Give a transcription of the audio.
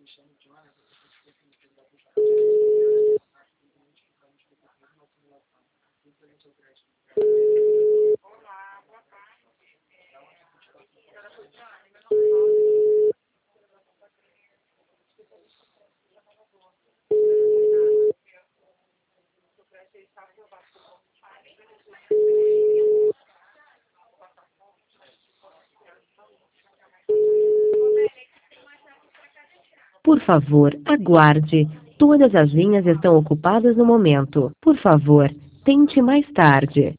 Por favor, aguarde. Todas as linhas estão ocupadas no momento. Por favor, tente mais tarde.